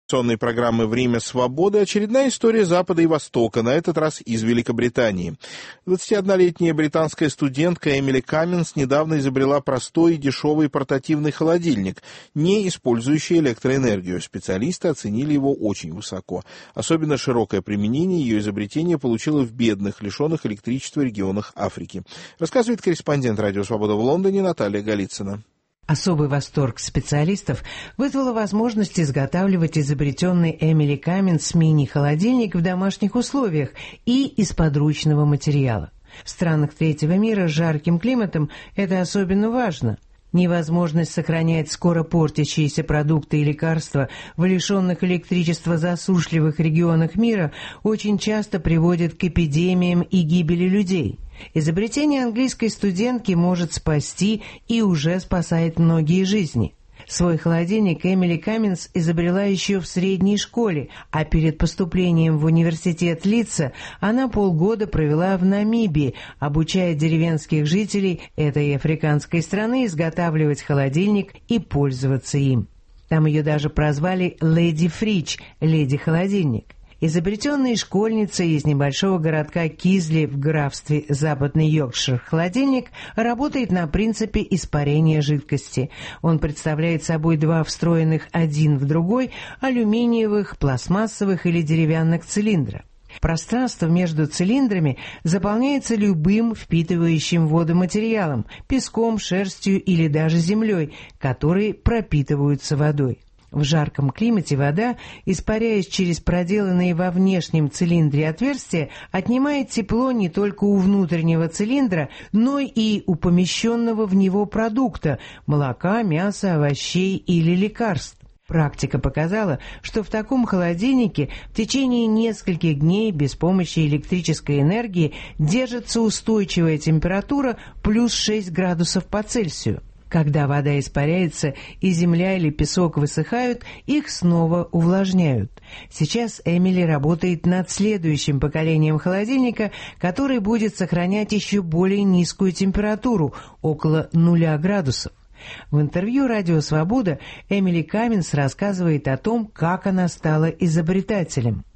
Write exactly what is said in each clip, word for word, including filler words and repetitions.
Сонной программы «Время свободы» очередная история Запада и Востока, на этот раз из Великобритании. двадцатиоднолетняя британская студентка Эмили Камминс недавно изобрела простой и дешевый портативный холодильник, не использующий электроэнергию. Специалисты оценили его очень высоко. Особенно широкое применение ее изобретение получило в бедных, лишенных электричества регионах Африки. Рассказывает корреспондент «Радио Свобода» в Лондоне Наталья Голицына. Особый восторг специалистов вызвала возможность изготавливать изобретенный Эмили Камминс мини-холодильник в домашних условиях и из подручного материала. В странах третьего мира с жарким климатом это особенно важно. Невозможность сохранять скоро портящиеся продукты и лекарства в лишенных электричества засушливых регионах мира очень часто приводит к эпидемиям и гибели людей. Изобретение английской студентки может спасти и уже спасает многие жизни. Свой холодильник Эмили Камминс изобрела еще в средней школе, а перед поступлением в университет Лидса она полгода провела в Намибии, обучая деревенских жителей этой африканской страны изготавливать холодильник и пользоваться им. Там ее даже прозвали «Леди Фридж» — «Леди-холодильник». Изобретенный школьницей из небольшого городка Кизли в графстве Западный Йоркшир холодильник работает на принципе испарения жидкости. Он представляет собой два встроенных один в другой алюминиевых, пластмассовых или деревянных цилиндра. Пространство между цилиндрами заполняется любым впитывающим воду материалом, песком, шерстью или даже землей, которые пропитываются водой. В жарком климате вода, испаряясь через проделанные во внешнем цилиндре отверстия, отнимает тепло не только у внутреннего цилиндра, но и у помещенного в него продукта – молока, мяса, овощей или лекарств. Практика показала, что в таком холодильнике в течение нескольких дней без помощи электрической энергии держится устойчивая температура плюс шесть градусов по Цельсию. Когда вода испаряется и земля или песок высыхают, их снова увлажняют. Сейчас Эмили работает над следующим поколением холодильника, который будет сохранять еще более низкую температуру, около нуля градусов. В интервью «Радио Свобода» Эмили Камминс рассказывает о том, как она стала изобретателем.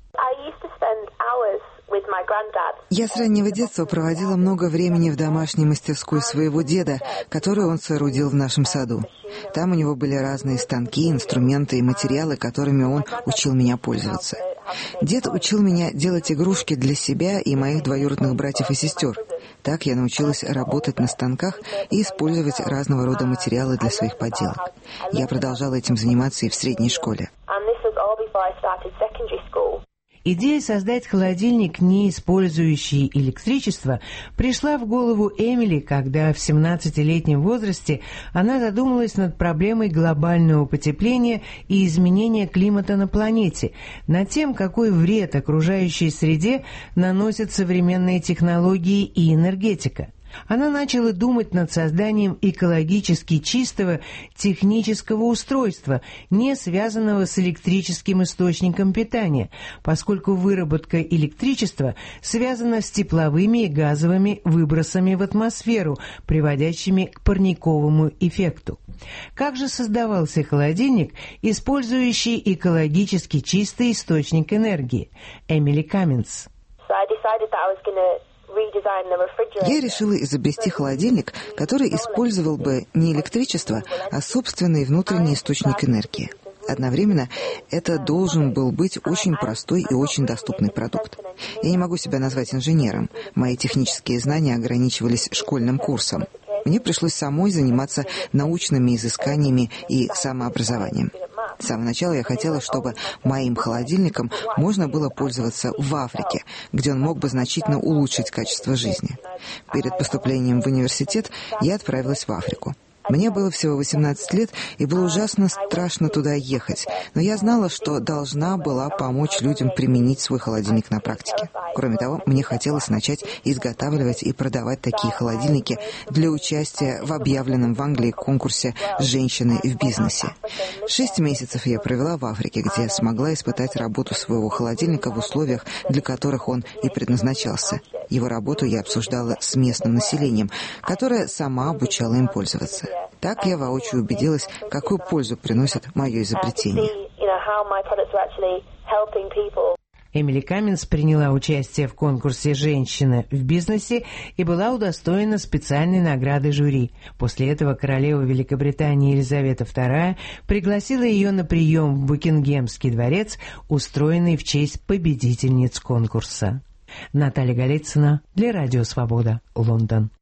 Я с раннего детства проводила много времени в домашней мастерской своего деда, которую он соорудил в нашем саду. Там у него были разные станки, инструменты и материалы, которыми он учил меня пользоваться. Дед учил меня делать игрушки для себя и моих двоюродных братьев и сестер. Так я научилась работать на станках и использовать разного рода материалы для своих поделок. Я продолжала этим заниматься и в средней школе. Идея создать холодильник, не использующий электричество, пришла в голову Эмили, когда в семнадцатилетнем возрасте она задумалась над проблемой глобального потепления и изменения климата на планете, над тем, какой вред окружающей среде наносят современные технологии и энергетика. Она начала думать над созданием экологически чистого технического устройства, не связанного с электрическим источником питания, поскольку выработка электричества связана с тепловыми и газовыми выбросами в атмосферу, приводящими к парниковому эффекту. Как же создавался холодильник, использующий экологически чистый источник энергии? Эмили Камминс. Я решила изобрести холодильник, который использовал бы не электричество, а собственный внутренний источник энергии. Одновременно это должен был быть очень простой и очень доступный продукт. Я не могу себя назвать инженером. Мои технические знания ограничивались школьным курсом. Мне пришлось самой заниматься научными изысканиями и самообразованием. С самого начала я хотела, чтобы моим холодильником можно было пользоваться в Африке, где он мог бы значительно улучшить качество жизни. Перед поступлением в университет я отправилась в Африку. Мне было всего восемнадцать лет, и было ужасно страшно туда ехать, но я знала, что должна была помочь людям применить свой холодильник на практике. Кроме того, мне хотелось начать изготавливать и продавать такие холодильники для участия в объявленном в Англии конкурсе «Женщины в бизнесе». Шесть месяцев я провела в Африке, где смогла испытать работу своего холодильника в условиях, для которых он и предназначался. Его работу я обсуждала с местным населением, которое сама обучала им пользоваться. Так я воочию убедилась, какую пользу приносит мое изобретение. Эмили Камминс приняла участие в конкурсе «Женщина в бизнесе» и была удостоена специальной награды жюри. После этого королева Великобритании Елизавета вторая пригласила ее на прием в Букингемский дворец, устроенный в честь победительниц конкурса. Наталья Голицына для Радио Свобода, Лондон.